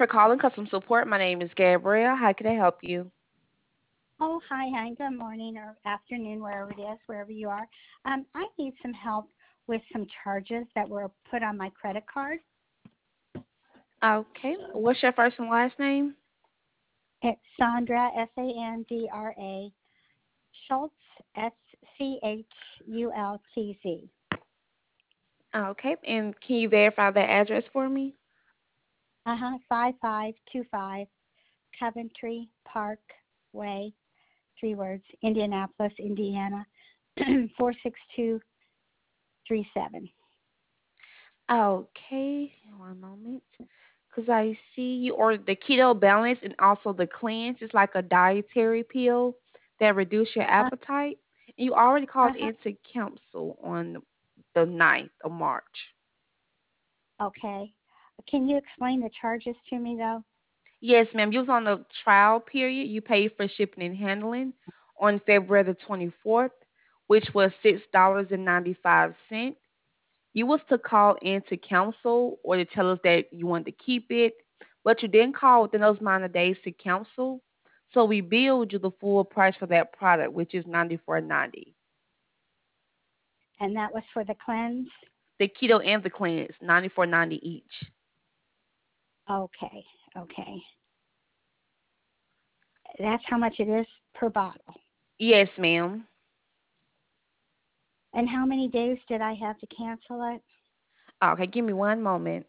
For calling customer support, my name is Gabrielle. How can I help you? Oh, hi. Good morning or afternoon, wherever it is, wherever you are. I need some help with some charges that were put on my credit card. Okay. What's your first and last name? It's Sandra, Sandra, Schultz, Schultz. Okay. And can you verify that address for me? 5525 Coventry Park Way, 3 words, Indianapolis, Indiana, 46237. Okay. One moment. Because I see you ordered the Keto Balance and also the Cleanse. It's like a dietary pill that reduce your Uh, appetite. And you already called uh-huh. into council on the 9th of March. Okay. Can you explain the charges to me, though? Yes, ma'am. You was on the trial period. You paid for shipping and handling on February the 24th, which was $6.95. You was to call in to counsel or to tell us that you wanted to keep it, but you didn't call within those 90 days to counsel. So we billed you the full price for that product, which is $94.90. And that was for the cleanse? The keto and the cleanse, $94.90 each. Okay, okay. That's how much it is per bottle. Yes, ma'am. And how many days did I have to cancel it? Okay, give me one moment.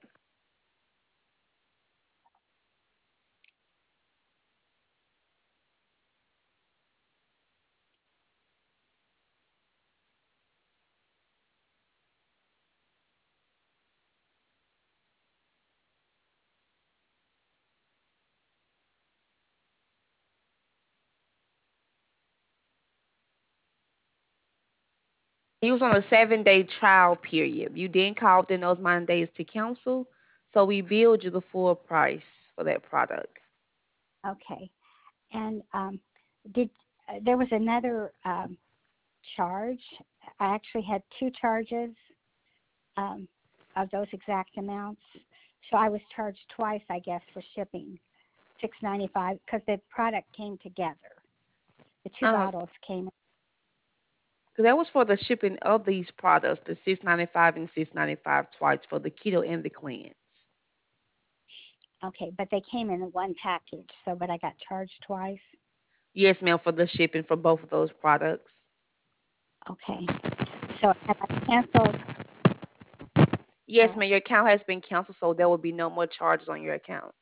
You was on a 7-day trial period. You didn't call within those 9 days to counsel, so we billed you the full price for that product. Okay. And did there was another charge? I actually had two charges um, of those exact amounts. So I was charged twice, I guess, for shipping, 6.95, because the product came together. The two Uh, bottles came. 'Cause that was for the shipping of these products, the 6.95 and 6.95 twice for the keto and the cleanse. Okay, but they came in one package, so but I got charged twice. Yes, ma'am, for the shipping for both of those products. Okay, so have I canceled? Yes, Uh, ma'am, your account has been canceled, so there will be no more charges on your account.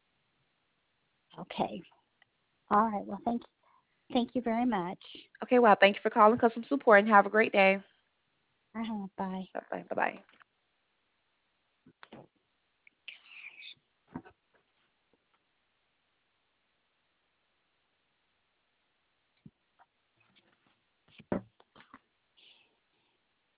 okay, all right. Well, thank you very much. Okay, well, thank you for calling customer support and have a great day. Bye. Bye bye. Bye bye.